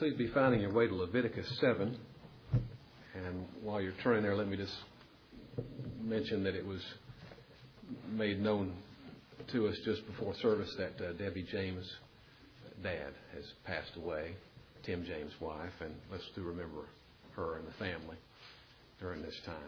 Please be finding your way to Leviticus 7. And while you're turning there, let me just mention that it was made known to us just before service that Debbie James' dad has passed away, Tim James' wife, and let's do remember her and the family during this time.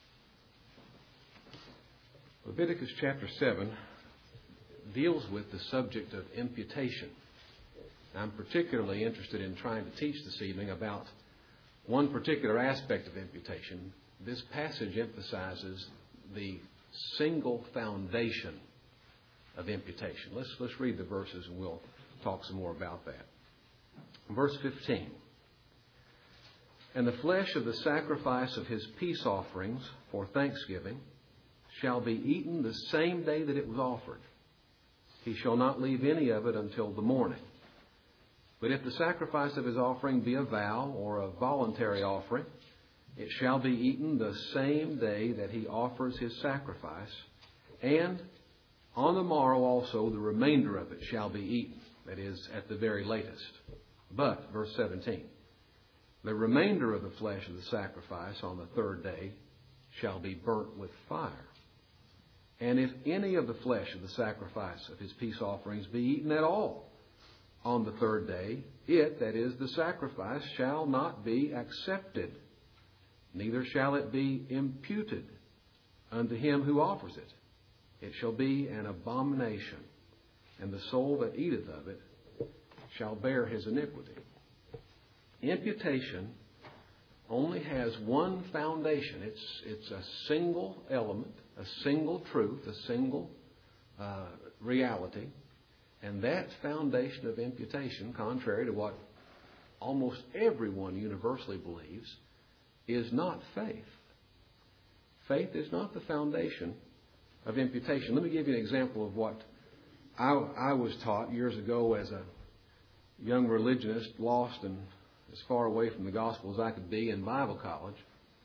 Leviticus chapter 7 deals with the subject of imputation. I'm particularly interested in trying to teach this evening about one particular aspect of imputation. This passage emphasizes the single foundation of imputation. Let's read the verses and we'll talk some more about that. Verse 15. And the flesh of the sacrifice of his peace offerings for thanksgiving shall be eaten the same day that it was offered. He shall not leave any of it until the morning. But if the sacrifice of his offering be a vow or a voluntary offering, it shall be eaten the same day that he offers his sacrifice, and on the morrow also the remainder of it shall be eaten, that is, at the very latest. But, verse 17, the remainder of the flesh of the sacrifice on the third day shall be burnt with fire. And if any of the flesh of the sacrifice of his peace offerings be eaten at all on the third day, it, that is, the sacrifice, shall not be accepted, neither shall it be imputed unto him who offers it. It shall be an abomination, and the soul that eateth of it shall bear his iniquity. Imputation only has one foundation. It's a single element, a single truth, a single reality. And that foundation of imputation, contrary to what almost everyone universally believes, is not faith. Faith is not the foundation of imputation. Let me give you an example of what I was taught years ago as a young religionist, lost and as far away from the gospel as I could be in Bible college.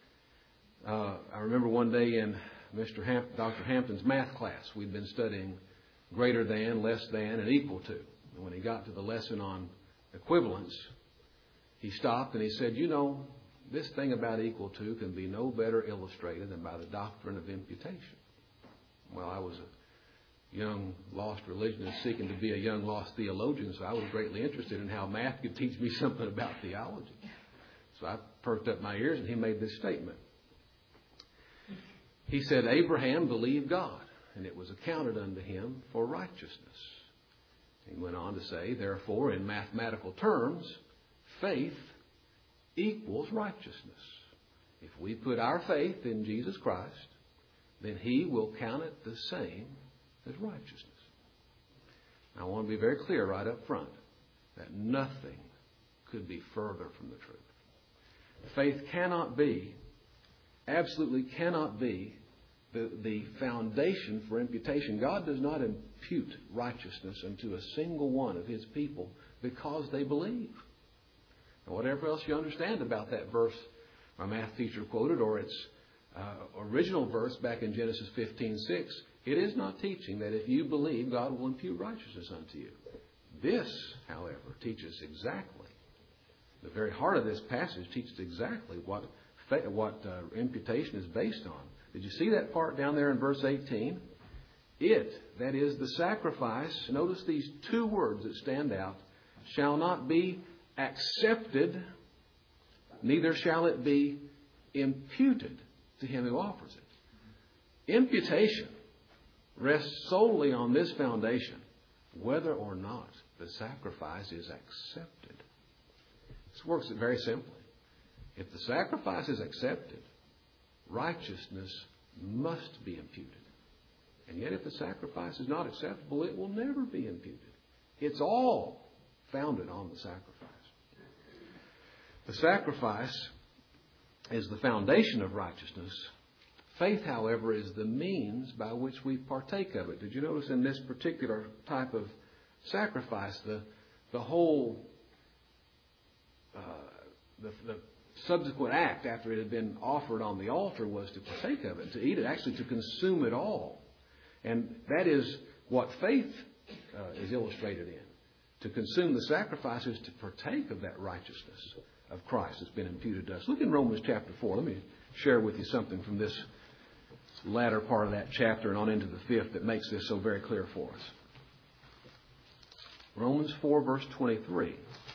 I remember one day in Dr. Hampton's math class, we'd been studying greater than, less than, and equal to. And when he got to the lesson on equivalence, he stopped and he said, you know, this thing about equal to can be no better illustrated than by the doctrine of imputation. Well, I was a young lost religionist seeking to be a young lost theologian, so I was greatly interested in how math could teach me something about theology. So I perked up my ears and he made this statement. He said, Abraham believed God, and it was accounted unto him for righteousness. He went on to say, therefore, in mathematical terms, faith equals righteousness. If we put our faith in Jesus Christ, then he will count it the same as righteousness. Now, I want to be very clear right up front that nothing could be further from the truth. Faith cannot be, absolutely cannot be, the foundation for imputation. God does not impute righteousness unto a single one of his people because they believe. And whatever else you understand about that verse my math teacher quoted, or its original verse back in Genesis 15:6, it is not teaching that if you believe, God will impute righteousness unto you. This, however, teaches exactly, the very heart of this passage teaches exactly what imputation is based on. Did you see that part down there in verse 18? It, that is the sacrifice, notice these two words that stand out, shall not be accepted, neither shall it be imputed to him who offers it. Imputation rests solely on this foundation, whether or not the sacrifice is accepted. This works very simply. If the sacrifice is accepted, righteousness must be imputed. And yet if the sacrifice is not acceptable, it will never be imputed. It's all founded on the sacrifice. The sacrifice is the foundation of righteousness. Faith, however, is the means by which we partake of it. Did you notice in this particular type of sacrifice, the whole the subsequent act after it had been offered on the altar was to partake of it, to eat it, actually to consume it all. And that is what faith is illustrated in. To consume the sacrifice is to partake of that righteousness of Christ that's been imputed to us. Look in Romans chapter 4. Let me share with you something from this latter part of that chapter and on into the 5th that makes this so very clear for us. Romans 4, verse 23.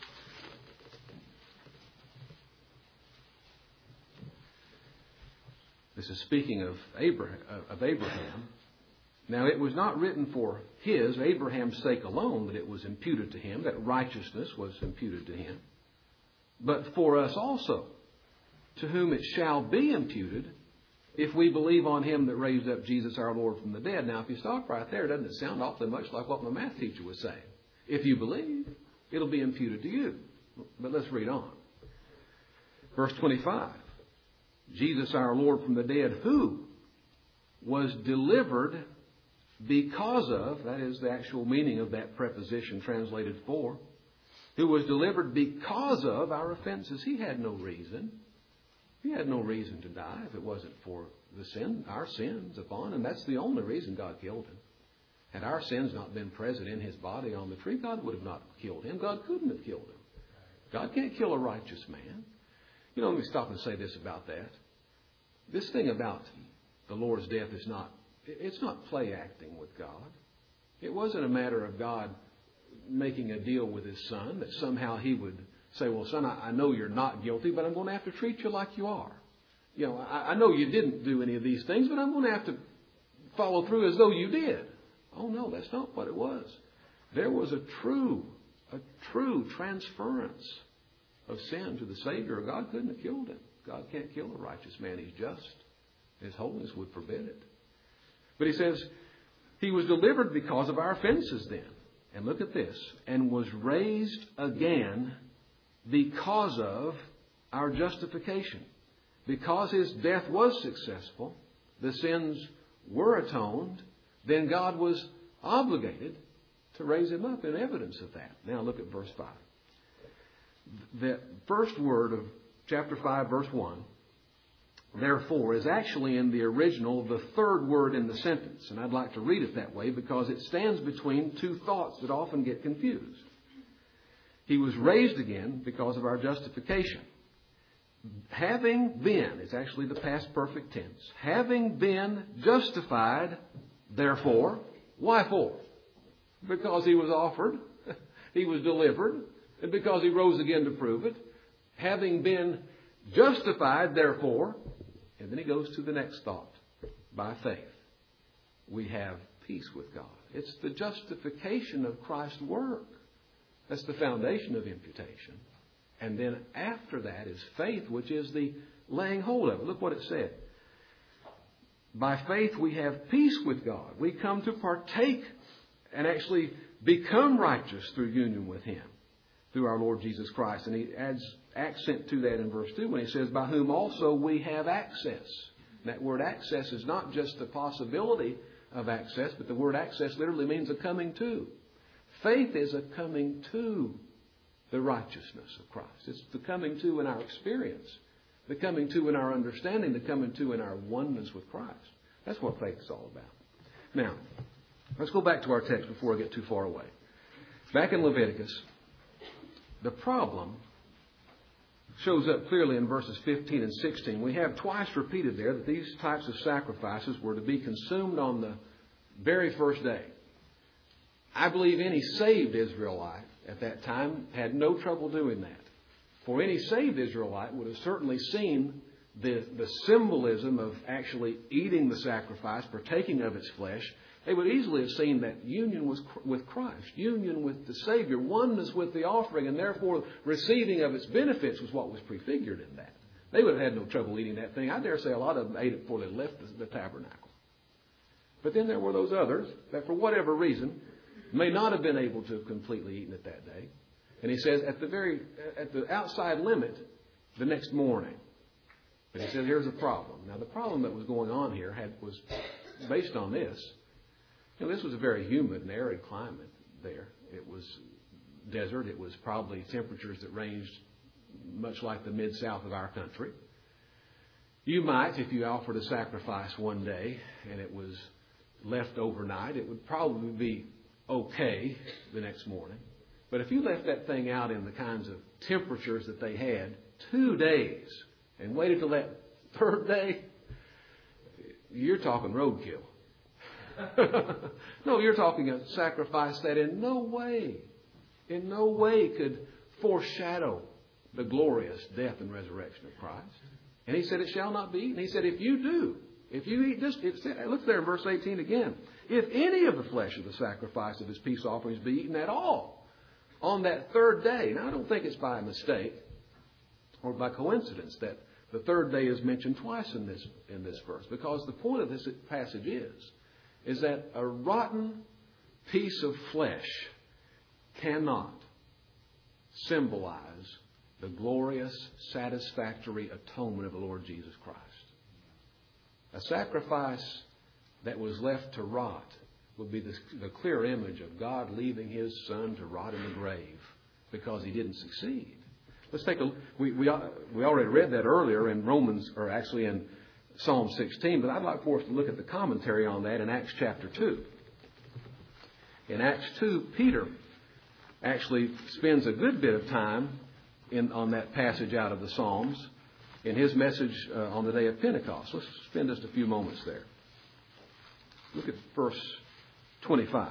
This is speaking of Abraham. Now, it was not written for Abraham's sake alone, that it was imputed to him, that righteousness was imputed to him, but for us also, to whom it shall be imputed, if we believe on him that raised up Jesus our Lord from the dead. Now, if you stop right there, doesn't it sound awfully much like what my math teacher was saying? If you believe, it'll be imputed to you. But let's read on. Verse 25. Jesus our Lord from the dead, who was delivered because of, that is the actual meaning of that preposition translated for, who was delivered because of our offenses. He had no reason. He had no reason to die if it wasn't for our sins upon him. That's the only reason God killed him. Had our sins not been present in his body on the tree, God would have not killed him. God couldn't have killed him. God can't kill a righteous man. You know, let me stop and say this about that. This thing about the Lord's death is it's not play acting with God. It wasn't a matter of God making a deal with his son that somehow he would say, well, son, I know you're not guilty, but I'm going to have to treat you like you are. You know, I know you didn't do any of these things, but I'm going to have to follow through as though you did. Oh, no, that's not what it was. There was a true transference of sin to the Savior. God couldn't have killed him. God can't kill a righteous man. He's just. His holiness would forbid it. But he says, he was delivered because of our offenses then. And look at this. And was raised again because of our justification. Because his death was successful, the sins were atoned, then God was obligated to raise him up in evidence of that. Now look at verse 5. The first word of chapter 5, verse 1, therefore, is actually in the original the third word in the sentence. And I'd like to read it that way because it stands between two thoughts that often get confused. He was raised again because of our justification. Having been, it's actually the past perfect tense, having been justified, therefore, why for? Because he was offered, he was delivered, and because he rose again to prove it. Having been justified, therefore, and then he goes to the next thought, by faith, we have peace with God. It's the justification of Christ's work. That's the foundation of imputation. And then after that is faith, which is the laying hold of it. Look what it said. By faith we have peace with God. We come to partake and actually become righteous through union with him, through our Lord Jesus Christ. And he adds accent to that in verse 2 when he says, by whom also we have access. That word access is not just the possibility of access, but the word access literally means a coming to. Faith is a coming to the righteousness of Christ. It's the coming to in our experience, the coming to in our understanding, the coming to in our oneness with Christ. That's what faith is all about. Now, let's go back to our text before I get too far away. Back in Leviticus, the problem shows up clearly in verses 15 and 16. We have twice repeated there that these types of sacrifices were to be consumed on the very first day. I believe any saved Israelite at that time had no trouble doing that. For any saved Israelite would have certainly seen the symbolism of actually eating the sacrifice, partaking of its flesh. They would easily have seen that union was with Christ, union with the Savior, oneness with the offering, and therefore receiving of its benefits was what was prefigured in that. They would have had no trouble eating that thing. I dare say a lot of them ate it before they left the tabernacle. But then there were those others that for whatever reason may not have been able to have completely eaten it that day. And he says at the outside limit, the next morning. But he says here's a problem. Now the problem that was going on here was based on this. You know, this was a very humid and arid climate there. It was desert. It was probably temperatures that ranged much like the mid-south of our country. You might, if you offered a sacrifice one day and it was left overnight, it would probably be okay the next morning. But if you left that thing out in the kinds of temperatures that they had, 2 days, and waited till that third day, you're talking roadkill. No, you're talking a sacrifice that in no way could foreshadow the glorious death and resurrection of Christ. And he said, it shall not be eaten. He said, if you eat this, look there in verse 18 again. If any of the flesh of the sacrifice of his peace offerings be eaten at all on that third day. Now, I don't think it's by mistake or by coincidence that the third day is mentioned twice in this verse. Because the point of this passage is that a rotten piece of flesh cannot symbolize the glorious, satisfactory atonement of the Lord Jesus Christ. A sacrifice that was left to rot would be the clear image of God leaving His Son to rot in the grave because He didn't succeed. Let's take we already read that earlier in Romans, or actually in Psalm 16, but I'd like for us to look at the commentary on that in Acts chapter 2. In Acts 2, Peter actually spends a good bit of time on that passage out of the Psalms in his message on the day of Pentecost. Let's spend just a few moments there. Look at verse 25.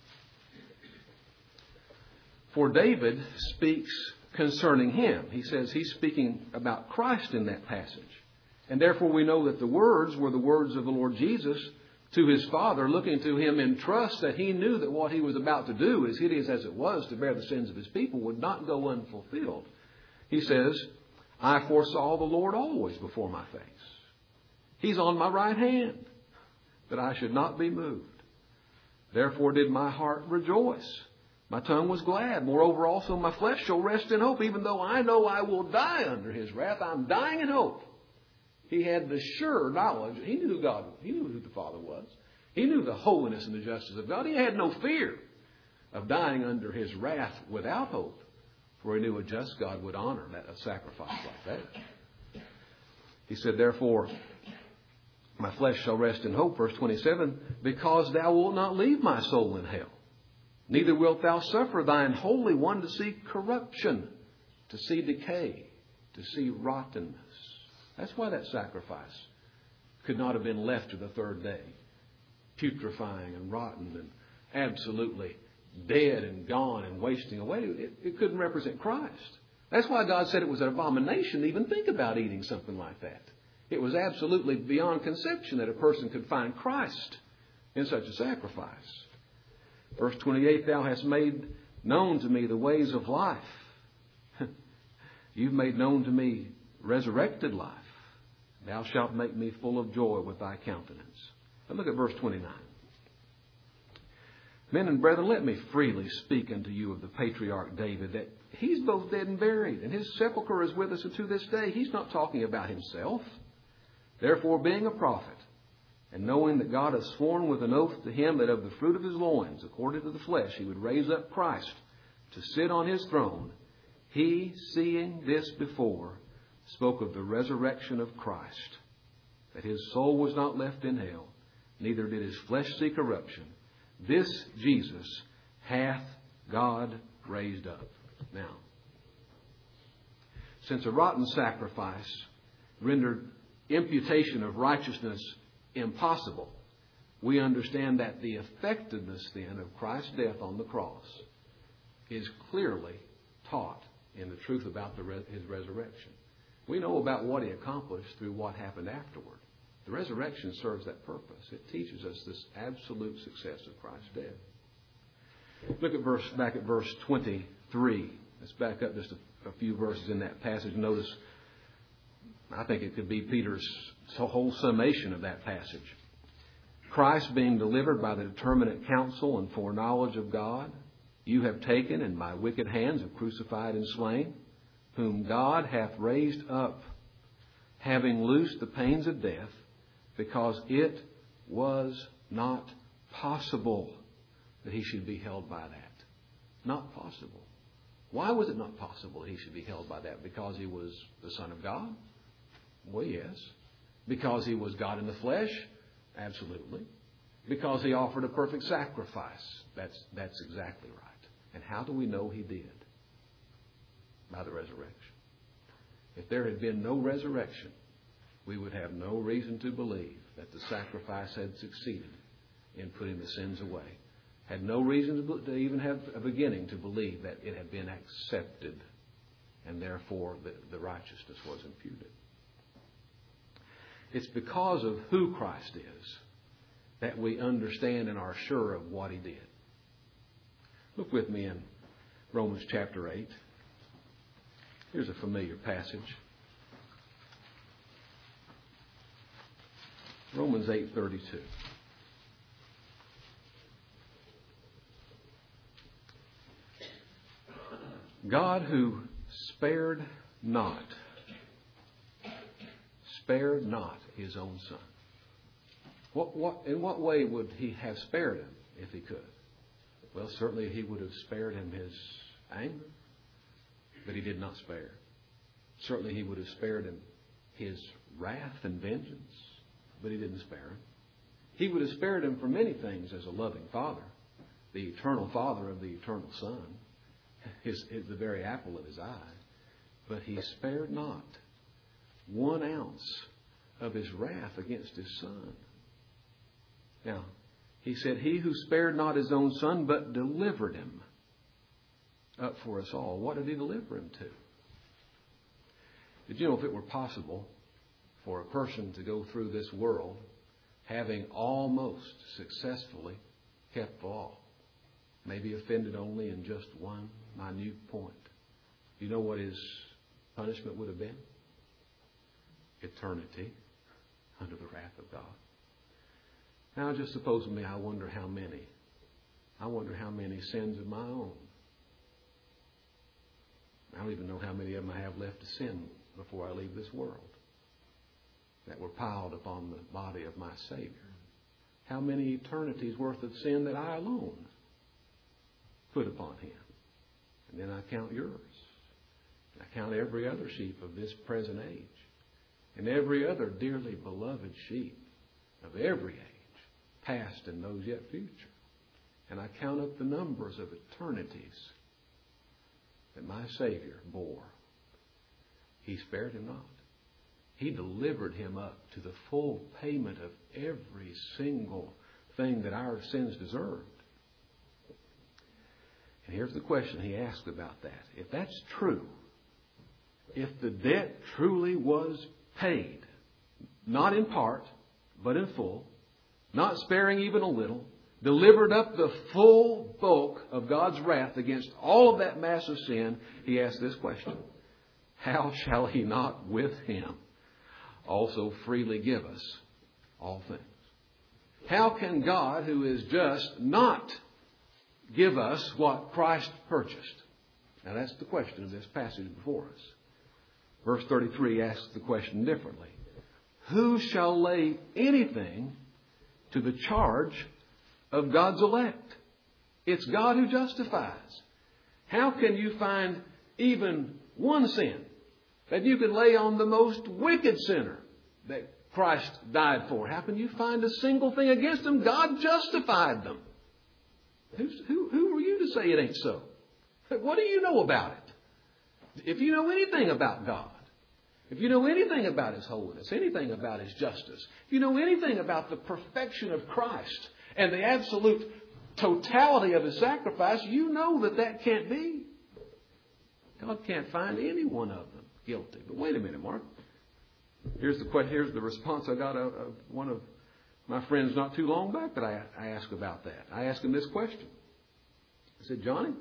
For David speaks concerning him. He says he's speaking about Christ in that passage. And therefore we know that the words were the words of the Lord Jesus to His Father, looking to Him in trust that He knew that what He was about to do, as hideous as it was to bear the sins of His people, would not go unfulfilled. He says, I foresaw the Lord always before my face. He's on my right hand, that I should not be moved. Therefore did my heart rejoice. My tongue was glad. Moreover also my flesh shall rest in hope. Even though I know I will die under His wrath, I'm dying in hope. He had the sure knowledge. He knew who God was. He knew who the Father was. He knew the holiness and the justice of God. He had no fear of dying under His wrath without hope. For He knew a just God would honor a sacrifice like that. He said, therefore, my flesh shall rest in hope, verse 27, because Thou wilt not leave my soul in hell. Neither wilt Thou suffer Thine Holy One to see corruption, to see decay, to see rottenness. That's why that sacrifice could not have been left to the third day, putrefying and rotten and absolutely dead and gone and wasting away. It couldn't represent Christ. That's why God said it was an abomination to even think about eating something like that. It was absolutely beyond conception that a person could find Christ in such a sacrifice. Verse 28, Thou hast made known to me the ways of life. You've made known to me resurrected life. Thou shalt make me full of joy with Thy countenance. Now look at verse 29. Men and brethren, let me freely speak unto you of the patriarch David, that he's both dead and buried, and his sepulchre is with us unto this day. He's not talking about himself. Therefore, being a prophet, and knowing that God hath sworn with an oath to him that of the fruit of his loins, according to the flesh, He would raise up Christ to sit on His throne, he, seeing this before, spoke of the resurrection of Christ, that His soul was not left in hell, neither did His flesh see corruption. This Jesus hath God raised up. Now, since a rotten sacrifice rendered imputation of righteousness impossible, we understand that the effectiveness then of Christ's death on the cross is clearly taught in the truth about His resurrection. We know about what He accomplished through what happened afterward. The resurrection serves that purpose. It teaches us this absolute success of Christ's death. Look at back at verse 23. Let's back up just a few verses in that passage. Notice, I think it could be Peter's whole summation of that passage. Christ being delivered by the determinate counsel and foreknowledge of God, you have taken and by wicked hands have crucified and slain, whom God hath raised up, having loosed the pains of death, because it was not possible that He should be held by that. Not possible. Why was it not possible that He should be held by that? Because He was the Son of God? Well, yes. Because He was God in the flesh? Absolutely. Because He offered a perfect sacrifice? That's exactly right. And how do we know He did? By the resurrection. If there had been no resurrection, we would have no reason to believe that the sacrifice had succeeded in putting the sins away. Had no reason to even have a beginning to believe that it had been accepted and therefore the righteousness was imputed. It's because of who Christ is that we understand and are sure of what He did. Look with me in Romans chapter 8. Here's a familiar passage. Romans 8:32. God who spared not His own Son. In what way would He have spared Him if He could? Well, certainly He would have spared Him His anger, but He did not spare. Certainly He would have spared Him His wrath and vengeance, but He didn't spare Him. He would have spared Him for many things as a loving Father, the eternal Father of the eternal Son, the very apple of His eye. But He spared not 1 ounce of His wrath against His Son. Now, He said, He who spared not His own Son, but delivered Him up for us all. What did He deliver Him to? Did you know if it were possible for a person to go through this world having almost successfully kept the law, maybe offended only in just one minute point, you know what his punishment would have been? Eternity under the wrath of God. Now, just suppose with me, I wonder how many sins of my own. I don't even know how many of them I have left to sin before I leave this world, that were piled upon the body of my Savior. How many eternities worth of sin that I alone put upon Him. And then I count yours. I count every other sheep of this present age. And every other dearly beloved sheep of every age, past and those yet future. And I count up the numbers of eternities that my Savior bore. He spared Him not. He delivered Him up to the full payment of every single thing that our sins deserved. And here's the question He asked about that. If that's true, if the debt truly was paid, not in part, but in full, not sparing even a little, delivered up the full bulk of God's wrath against all of that mass of sin, He asked this question: how shall He not with Him also freely give us all things? How can God, who is just, not give us what Christ purchased? Now that's the question of this passage before us. Verse 33 asks the question differently. Who shall lay anything to the charge of God's elect? It's God who justifies. How can you find even one sin that you can lay on the most wicked sinner that Christ died for? How can you find a single thing against them? God justified them. Who are you to say it ain't so? What do you know about it? If you know anything about God, if you know anything about His holiness, anything about His justice, if you know anything about the perfection of Christ and the absolute totality of His sacrifice, you know that that can't be. God can't find any one of them guilty. But wait a minute, Mark. Here's the response I got of one of my friends not too long back that I asked about that. I asked him this question. I said, Johnny,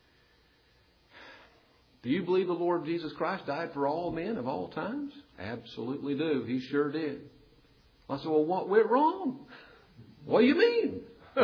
do you believe the Lord Jesus Christ died for all men of all times? Absolutely do. He sure did. I said, well, what went wrong? What do you mean?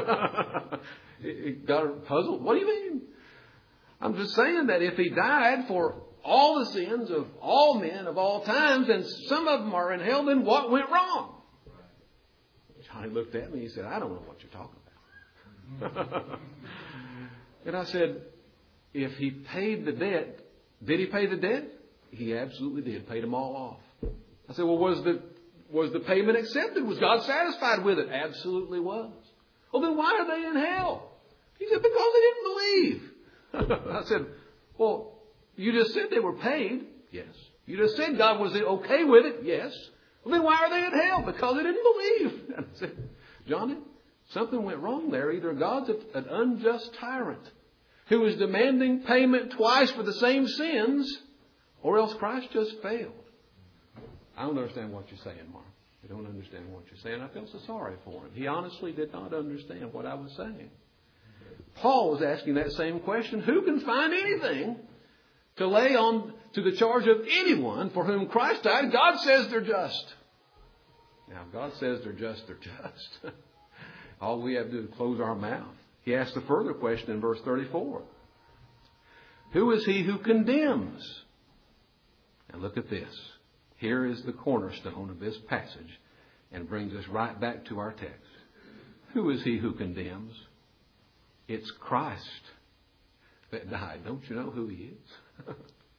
He got puzzled. What do you mean? I'm just saying that if He died for all the sins of all men of all times, and some of them are in hell, then what went wrong? Johnny looked at me and he said, I don't know what you're talking about. And I said, if He paid the debt, did He pay the debt? He absolutely did. Paid them all off. I said, well, was the payment accepted? Was God satisfied with it? Absolutely was. Well, then why are they in hell? He said, because they didn't believe. I said, well, you just said they were paid. Yes. You just said God was okay with it. Yes. Well, then why are they in hell? Because they didn't believe. And I said, Johnny, something went wrong there. Either God's an unjust tyrant who is demanding payment twice for the same sins, or else Christ just failed. I don't understand what you're saying, Mark. I don't understand what you're saying. I felt so sorry for him. He honestly did not understand what I was saying. Paul was asking that same question. Who can find anything to lay on to the charge of anyone for whom Christ died? God says they're just. Now, if God says they're just, they're just. All we have to do is close our mouth. He asked a further question in verse 34. Who is he who condemns? And look at this. Here is the cornerstone of this passage and brings us right back to our text. Who is he who condemns? It's Christ that died. Don't you know who he is?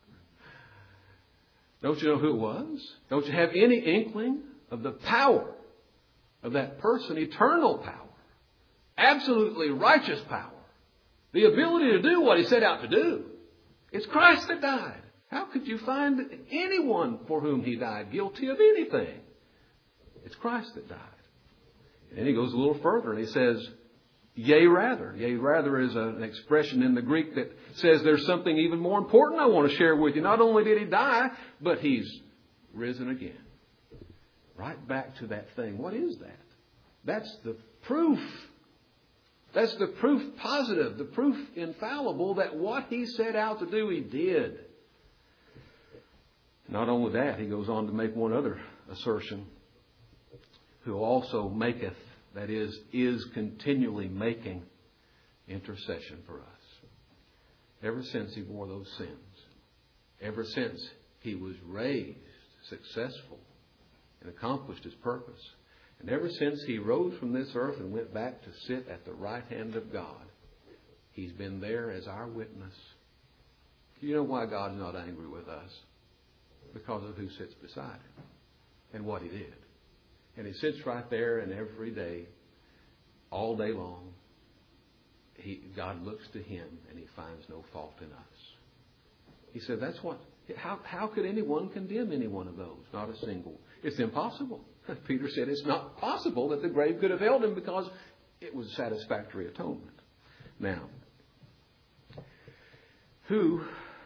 Don't you know who it was? Don't you have any inkling of the power of that person? Eternal power. Absolutely righteous power. The ability to do what he set out to do. It's Christ that died. How could you find anyone for whom he died guilty of anything? It's Christ that died. And he goes a little further and he says, yea, rather. Yea, rather is an expression in the Greek that says there's something even more important I want to share with you. Not only did he die, but he's risen again. Right back to that thing. What is that? That's the proof. That's the proof positive, the proof infallible that what he set out to do, he did. Not only that, he goes on to make one other assertion. Who also maketh, that is continually making intercession for us. Ever since he bore those sins. Ever since he was raised successful and accomplished his purpose. And ever since he rose from this earth and went back to sit at the right hand of God, he's been there as our witness. Do you know why God's not angry with us? Because of who sits beside him and what he did. And he sits right there, and every day, all day long, God looks to him and he finds no fault in us. He said, that's what, how could anyone condemn any one of those? Not a single. It's impossible. Peter said it's not possible that the grave could have held him because it was satisfactory atonement. Now, who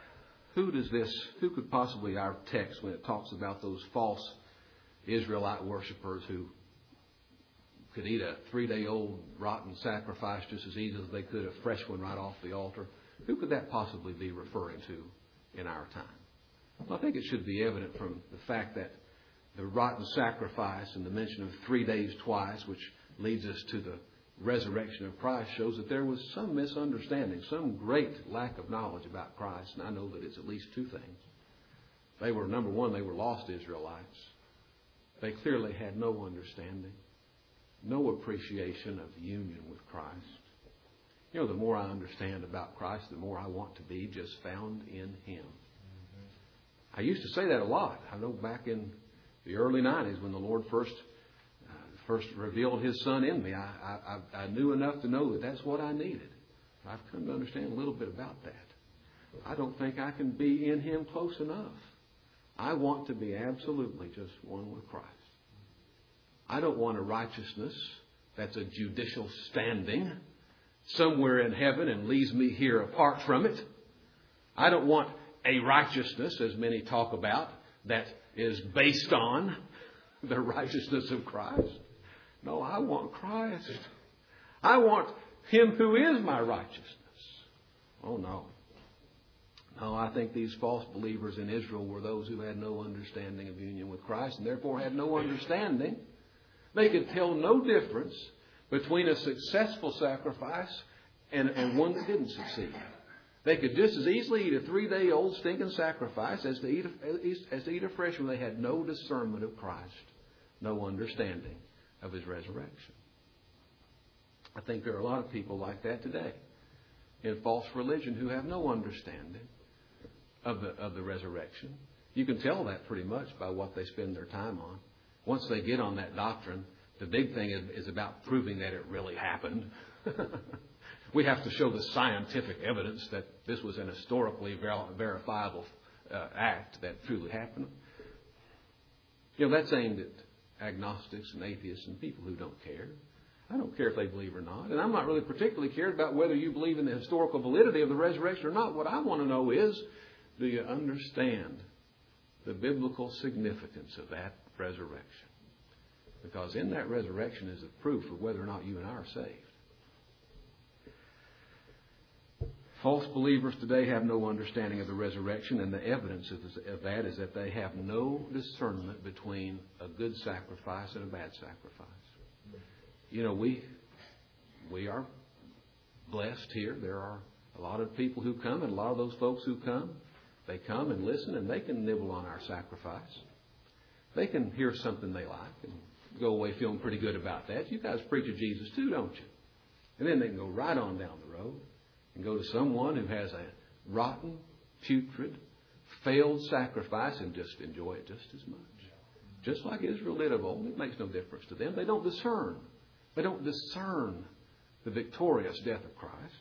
could possibly, our text, when it talks about those false Israelite worshippers who could eat a 3-day-old rotten sacrifice just as easily as they could a fresh one right off the altar, who could that possibly be referring to in our time? Well, I think it should be evident from the fact that the rotten sacrifice and the mention of 3 days twice, which leads us to the resurrection of Christ, shows that there was some misunderstanding, some great lack of knowledge about Christ. And I know that it's at least two things. They were, number one, they were lost Israelites. They clearly had no understanding, no appreciation of union with Christ. You know, the more I understand about Christ, the more I want to be just found in him. I used to say that a lot. I know back in the early 90s when the Lord first revealed his Son in me, I knew enough to know that that's what I needed. I've come to understand a little bit about that. I don't think I can be in him close enough. I want to be absolutely just one with Christ. I don't want a righteousness that's a judicial standing somewhere in heaven and leaves me here apart from it. I don't want a righteousness, as many talk about, that is based on the righteousness of Christ. No, I want Christ. I want him who is my righteousness. Oh, no. No, I think these false believers in Israel were those who had no understanding of union with Christ and therefore had no understanding. They could tell no difference between a successful sacrifice and one that didn't succeed. They could just as easily eat a 3-day-old stinking sacrifice as to eat a fresh one. They had no discernment of Christ, no understanding of his resurrection. I think there are a lot of people like that today in false religion who have no understanding of the resurrection. You can tell that pretty much by what they spend their time on. Once they get on that doctrine, the big thing is about proving that it really happened. We have to show the scientific evidence that this was an historically verifiable act that truly happened. That's aimed at agnostics and atheists and people who don't care. I don't care if they believe or not. And I'm not really particularly cared about whether you believe in the historical validity of the resurrection or not. What I want to know is, do you understand the biblical significance of that resurrection? Because in that resurrection is the proof of whether or not you and I are saved. False believers today have no understanding of the resurrection, and the evidence of that is that they have no discernment between a good sacrifice and a bad sacrifice. We are blessed here. There are a lot of people who come, and a lot of those folks who come, they come and listen, and they can nibble on our sacrifice. They can hear something they like and go away feeling pretty good about that. You guys preach of Jesus too, don't you? And then they can go right on down the road and go to someone who has a rotten, putrid, failed sacrifice and just enjoy it just as much. Just like Israel did of old. It makes no difference to them. They don't discern. They don't discern the victorious death of Christ.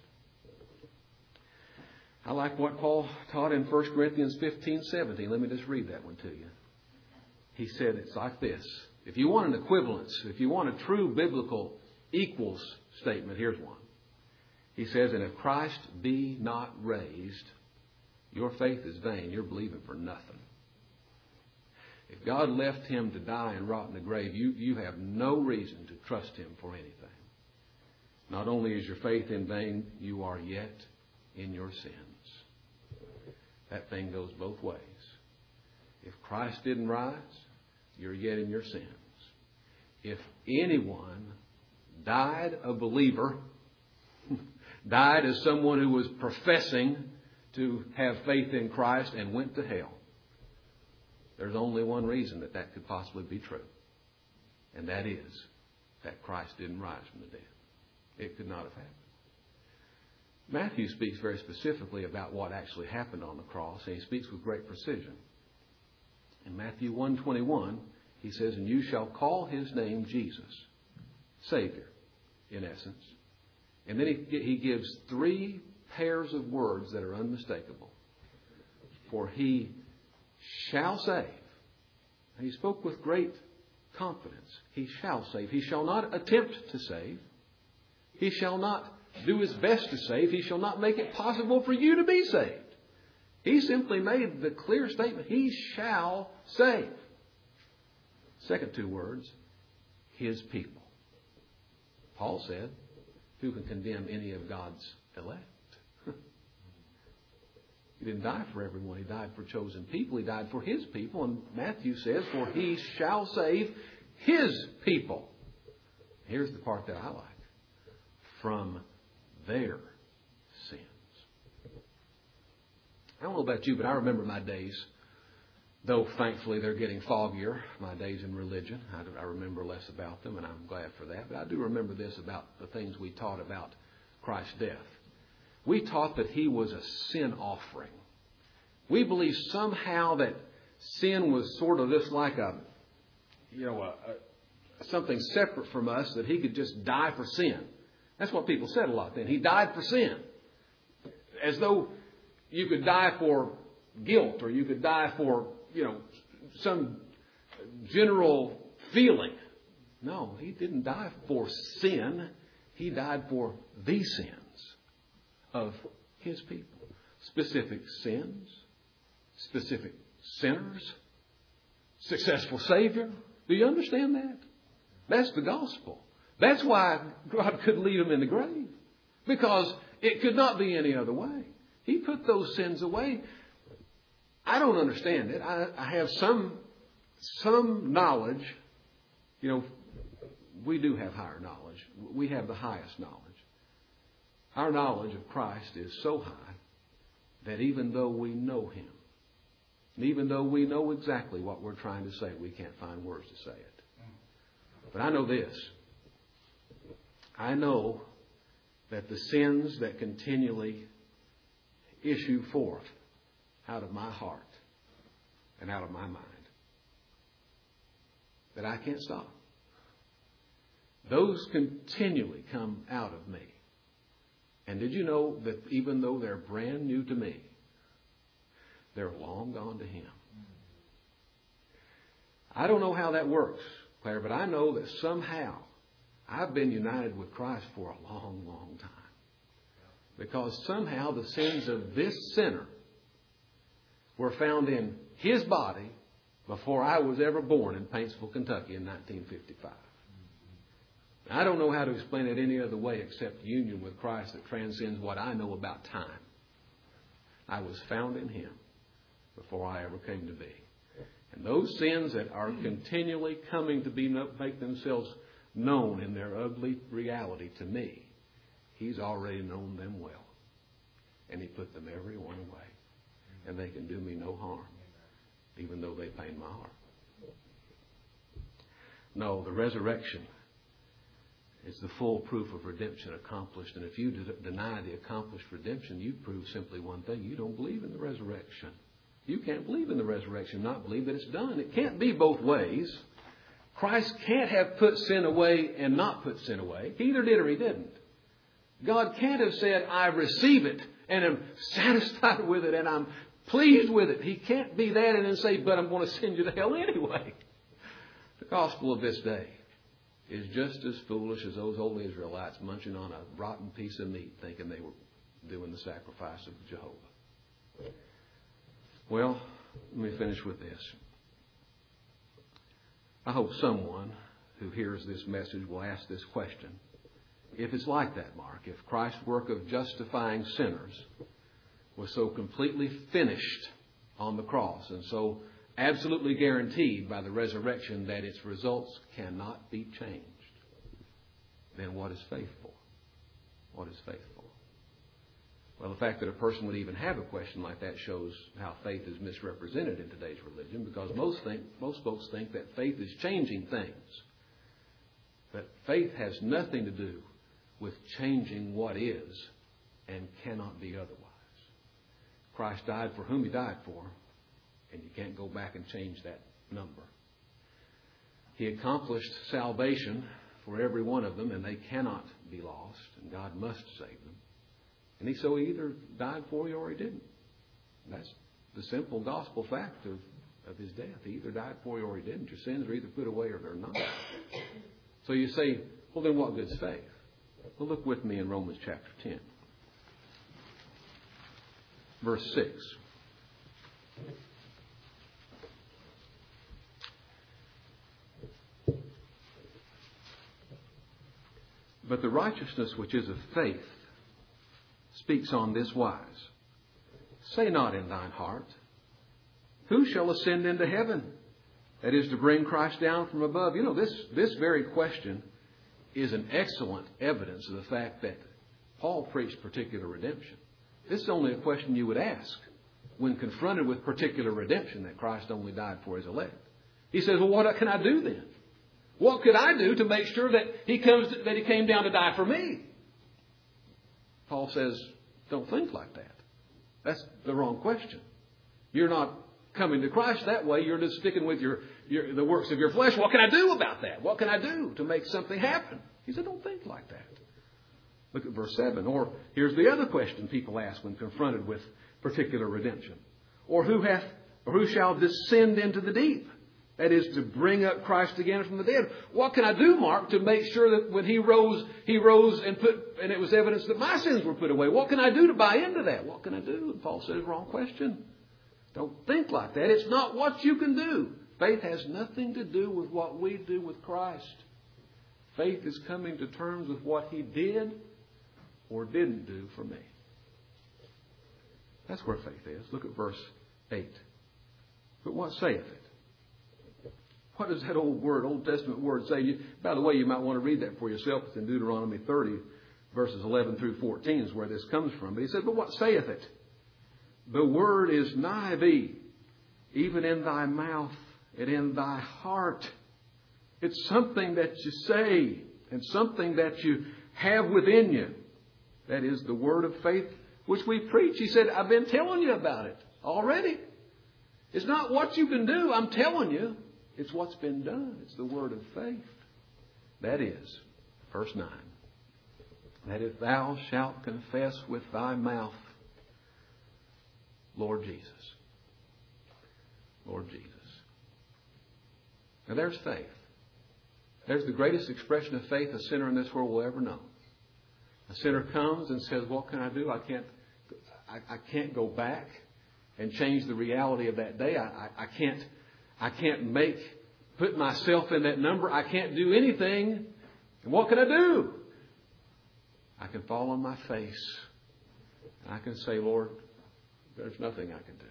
I like what Paul taught in 1 Corinthians 15:17. Let me just read that one to you. He said it's like this. If you want an equivalence, if you want a true biblical equals statement, here's one. He says, and if Christ be not raised, your faith is vain. You're believing for nothing. If God left him to die and rot in the grave, you have no reason to trust him for anything. Not only is your faith in vain, you are yet in your sins. That thing goes both ways. If Christ didn't rise, you're yet in your sins. If anyone died a believer, died as someone who was professing to have faith in Christ and went to hell, there's only one reason that could possibly be true. And that is that Christ didn't rise from the dead. It could not have happened. Matthew speaks very specifically about what actually happened on the cross, and he speaks with great precision. In Matthew 1:21, he says, and you shall call his name Jesus, Savior, in essence. And then he gives three pairs of words that are unmistakable. For he shall save. He spoke with great confidence. He shall save. He shall not attempt to save. He shall not do his best to save. He shall not make it possible for you to be saved. He simply made the clear statement, he shall save. Second two words, his people. Paul said, who can condemn any of God's elect? He didn't die for everyone. He died for chosen people. He died for his people. And Matthew says, for he shall save his people. Here's the part that I like. From their sins. I don't know about you, but I remember my days, though thankfully they're getting foggier, my days in religion. I remember less about them, and I'm glad for that. But I do remember this about the things we taught about Christ's death. We taught that he was a sin offering. We believed somehow that sin was sort of just like something separate from us, that he could just die for sin. That's what people said a lot then. He died for sin. As though you could die for guilt, or you could die for, some general feeling. No, he didn't die for sin. He died for the sins of his people. Specific sins, specific sinners, successful Savior. Do you understand that? That's the gospel. That's why God could leave him in the grave. Because it could not be any other way. He put those sins away. I don't understand it. I have some knowledge. We do have higher knowledge. We have the highest knowledge. Our knowledge of Christ is so high that even though we know him, and even though we know exactly what we're trying to say, we can't find words to say it. But I know this. I know that the sins that continually issue forth out of my heart and out of my mind, that I can't stop. Those continually come out of me. And did you know that even though they're brand new to me, they're long gone to Him? I don't know how that works, Claire, but I know that somehow I've been united with Christ for a long, long time. Because somehow the sins of this sinner were found in his body before I was ever born in Paintsville, Kentucky in 1955. I don't know how to explain it any other way except union with Christ that transcends what I know about time. I was found in Him before I ever came to be. And those sins that are continually coming to make themselves known in their ugly reality to me, He's already known them well. And He put them every one away. And they can do me no harm, even though they pain my heart. No, the resurrection is the full proof of redemption accomplished. And if you deny the accomplished redemption, you prove simply one thing. You don't believe in the resurrection. You can't believe in the resurrection, not believe that it's done. It can't be both ways. Christ can't have put sin away and not put sin away. He either did or He didn't. God can't have said, I receive it and am satisfied with it and I'm pleased with it. He can't be that and then say, but I'm going to send you to hell anyway. The gospel of this day is just as foolish as those old Israelites munching on a rotten piece of meat thinking they were doing the sacrifice of Jehovah. Well, let me finish with this. I hope someone who hears this message will ask this question. If it's like that, Mark, if Christ's work of justifying sinners was so completely finished on the cross and so absolutely guaranteed by the resurrection that its results cannot be changed, then what is faith for? What is faith for? Well, the fact that a person would even have a question like that shows how faith is misrepresented in today's religion, because most folks think that faith is changing things. But faith has nothing to do with changing what is and cannot be otherwise. Christ died for whom He died for, and you can't go back and change that number. He accomplished salvation for every one of them, and they cannot be lost, and God must save them. And He either died for you or He didn't. That's the simple gospel fact of His death. He either died for you or He didn't. Your sins are either put away or they're not. So you say, well, then what good is faith? Well, look with me in Romans chapter 10. Verse 6. But the righteousness which is of faith speaks on this wise. Say not in thine heart, who shall ascend into heaven? That is to bring Christ down from above. You know, this very question is an excellent evidence of the fact that Paul preached particular redemption. This is only a question you would ask when confronted with particular redemption that Christ only died for His elect. He says, well, what can I do then? What could I do to make sure that He came down to die for me? Paul says, don't think like that. That's the wrong question. You're not coming to Christ that way. You're just sticking with the works of your flesh. What can I do about that? What can I do to make something happen? He said, don't think like that. Look at verse 7. Or here's the other question people ask when confronted with particular redemption. Or who shall descend into the deep? That is to bring up Christ again from the dead. What can I do, Mark, to make sure that when He rose and it was evidence that my sins were put away? What can I do to buy into that? What can I do? And Paul says, wrong question. Don't think like that. It's not what you can do. Faith has nothing to do with what we do with Christ. Faith is coming to terms with what He did or didn't do for me. That's where faith is. Look at verse 8. But what saith it? What does that Old Testament word say? By the way, you might want to read that for yourself. It's in Deuteronomy 30, verses 11 through 14 is where this comes from. But he said, but what saith it? The word is nigh thee, even in thy mouth and in thy heart. It's something that you say and something that you have within you. That is the word of faith which we preach. He said, I've been telling you about it already. It's not what you can do, I'm telling you. It's what's been done. It's the word of faith. That is, verse 9. that if thou shalt confess with thy mouth, Lord Jesus. Lord Jesus. Now there's faith. There's the greatest expression of faith a sinner in this world will ever know. A sinner comes and says, what can I do? I can't go back and change the reality of that day. I can't put myself in that number. I can't do anything. And what can I do? I can fall on my face. And I can say, Lord, there's nothing I can do.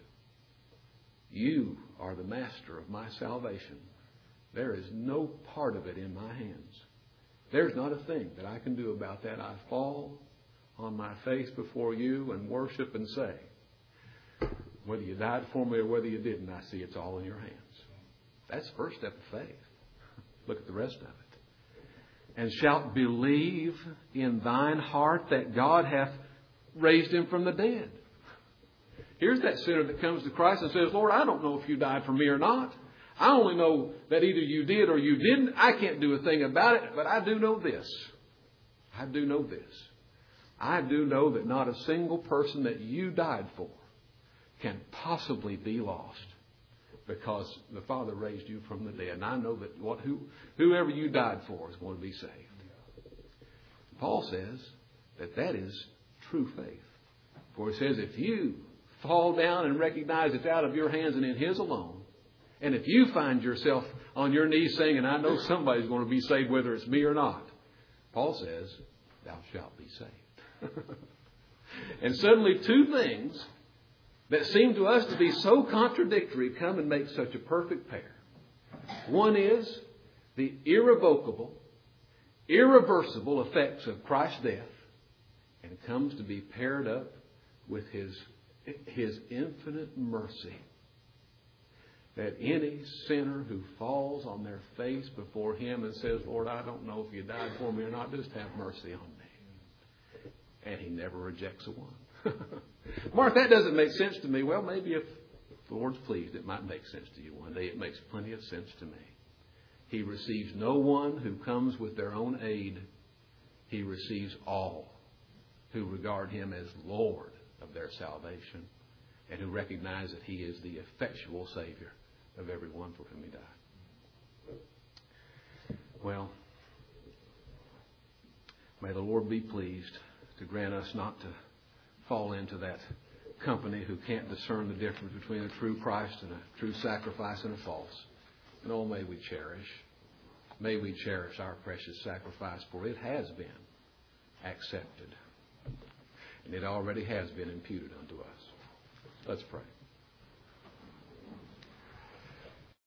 You are the master of my salvation. There is no part of it in my hands. There's not a thing that I can do about that. I fall on my face before you and worship and say, whether you died for me or whether you didn't, I see it's all in your hands. That's the first step of faith. Look at the rest of it. And shalt believe in thine heart that God hath raised him from the dead. Here's that sinner that comes to Christ and says, Lord, I don't know if you died for me or not. I only know that either you did or you didn't. I can't do a thing about it, but I do know this. I do know this. I do know that not a single person that you died for can possibly be lost because the Father raised you from the dead. And I know that whoever you died for is going to be saved. Paul says that is true faith. For he says if you fall down and recognize it's out of your hands and in His alone, and if you find yourself on your knees saying, and I know somebody's going to be saved whether it's me or not, Paul says, thou shalt be saved. And suddenly two things that seem to us to be so contradictory come and make such a perfect pair. One is the irrevocable, irreversible effects of Christ's death, and it comes to be paired up with His infinite mercy. That any sinner who falls on their face before Him and says, Lord, I don't know if you died for me or not, just have mercy on me. And He never rejects a one. Mark, that doesn't make sense to me. Well, maybe if the Lord's pleased, it might make sense to you one day. It makes plenty of sense to me. He receives no one who comes with their own aid. He receives all who regard Him as Lord of their salvation and who recognize that He is the effectual Savior of everyone for whom He died. Well, may the Lord be pleased to grant us not to fall into that company who can't discern the difference between a true Christ and a true sacrifice and a false. And oh, may we cherish our precious sacrifice, for it has been accepted. And it already has been imputed unto us. Let's pray.